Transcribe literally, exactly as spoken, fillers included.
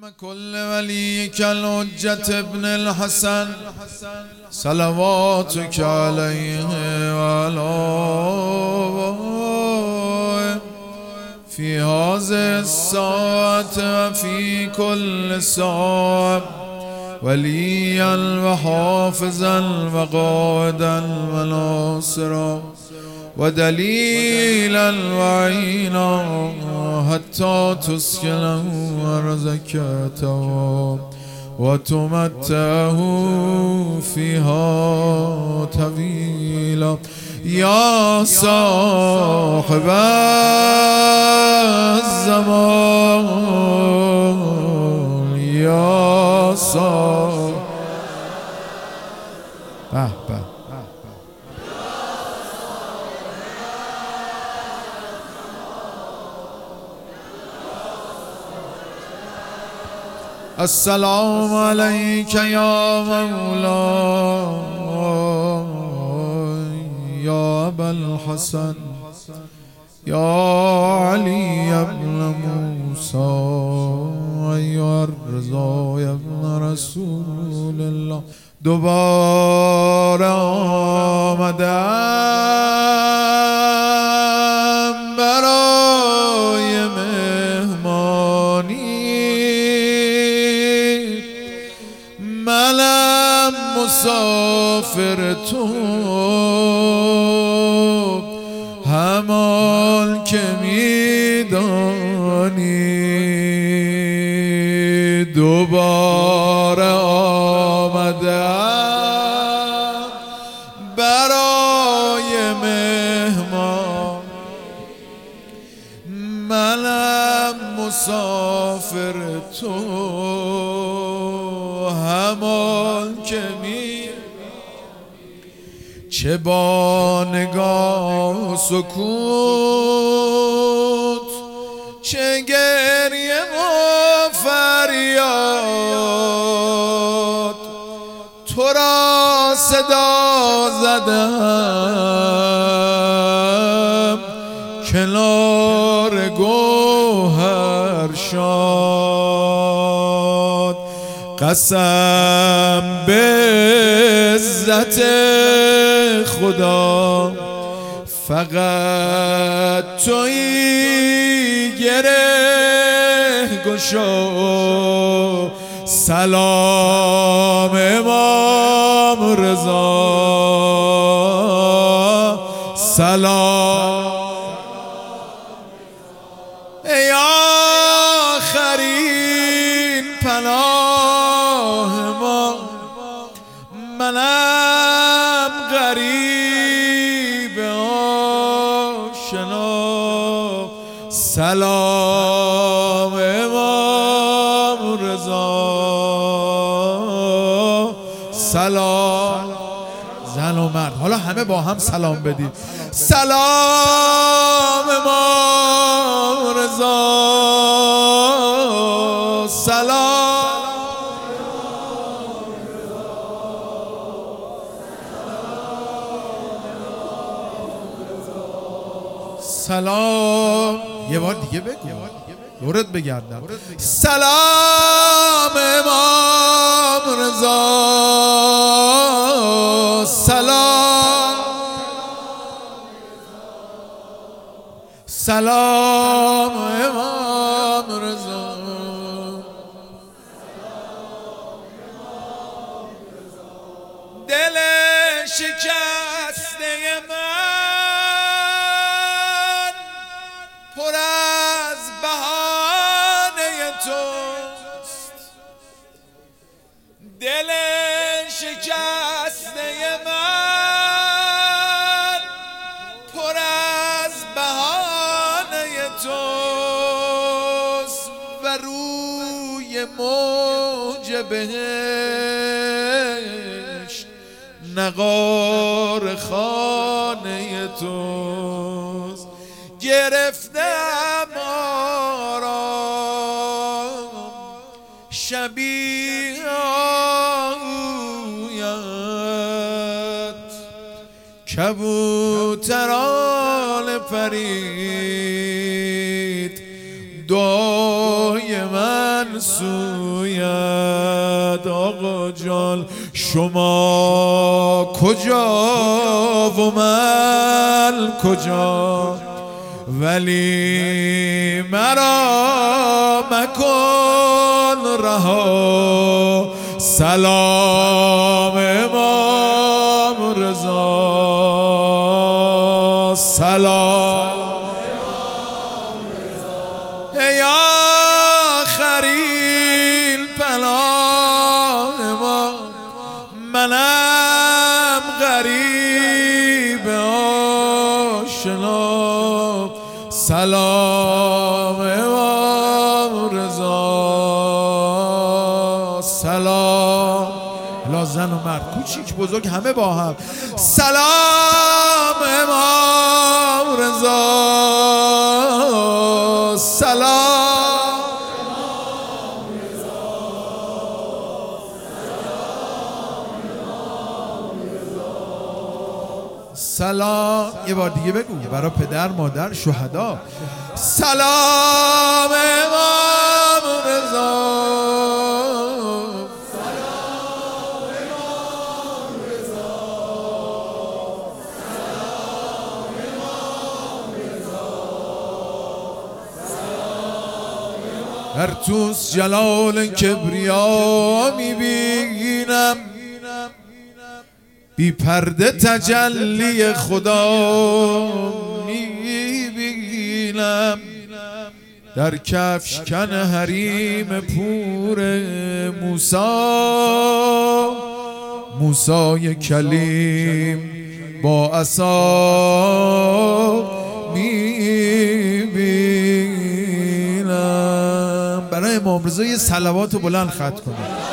كل وليك الحجة ابن الحسن صلواتك عليه وعلى في هذه الساعة وفي كل ساعة وليا وحافظا وقائدا وناصرا ودليلا وعينا حتى تسكنه ورزقته وتمتعه فيها طويلا يا صاحب الزمان يا صاحب به به السلام عليك يا مولاي يا أبا الحسن يا علي بن موسى يا الرضا يا ابن رسول الله دوباره آمدم برای مهمانی منم مسافر تو همان که میدانی دوباره آمدم برای مهمان منم مسافر تو همان که می چه با نگاه سکوت چه گریه و فریاد تو را صدا زدم کنار گوهر شاد قسم به عزت خدا فقط تویی گره گشا سلام امام رضا سلام ای آخرین پناه ما منم غریب آشنا سلام امام رضا سلام زن و مرد حالا همه با هم سلام بدید سلام امام رضا سلام سلام یه بار دیگه بگو دورت بگردم سلام امام رضا سلام سلام امام رضا دل شکسته من پر از بهانه توست دل شکسته من پر از بهانه توست و روی موج بهشت نقار خانه توست گرفتم آرام شبیه آیت کبوتران پرید دعای من من سویت آقا جان، شما کجا و من کجا، ولی مرا مکن رها. سلام امام رضا، سلام ای آخرین پناه ما، منم غریب آشنا. سلام امام رضا، سلام. لا زن و مرد، کوچیک بزرگ همه با هم. سلام امام رضا، سلام امام رضا، سلام. یه بار دیگه بگو برای پدر مادر شهدا. سلام امام رضا، در توست جلال کبریا میبینم، بی پرده تجلی خدا میبینم. در کفشکن حریم پور موسی، موسی کلیم با عصا میبینم. برای امام رضا یه صلوات بلند ختم کنید.